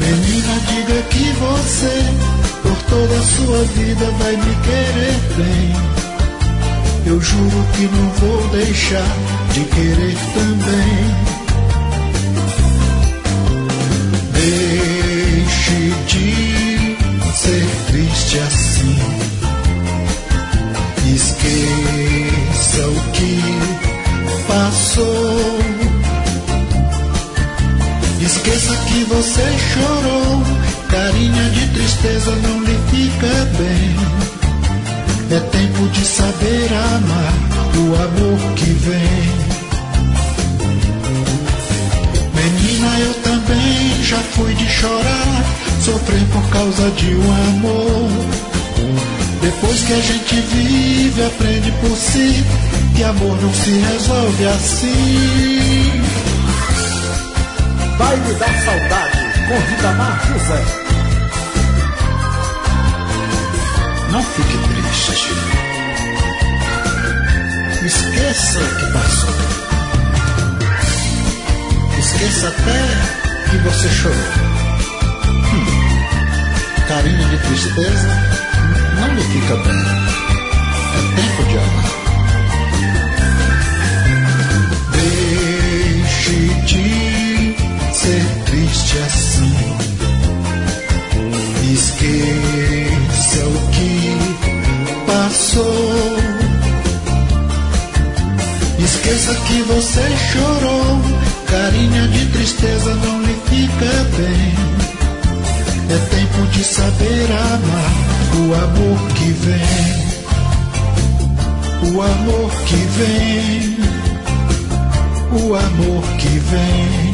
Menina, diga que você, por toda a sua vida, vai me querer bem. Eu juro que não vou deixar de querer também. Deixe de ser triste assim. Esqueça o que passou. Esqueça que você chorou. Carinha de tristeza não lhe fica bem. É tempo de saber amar o amor que vem. Menina, eu também já fui de chorar, sofrer por causa de um amor. Depois que a gente vive, aprende por si que amor não se resolve assim. Baile da Saudade, com Ribamar José. Não fique triste. Esqueça o que passou. Esqueça até que você chorou. Carinha de tristeza não lhe fica bem. É tempo de amar. Deixe de ser triste assim. Esqueça o que passou. Esqueça que você chorou. Carinha de tristeza não lhe fica bem. É tempo de saber amar o amor que vem. O amor que vem. O amor que vem.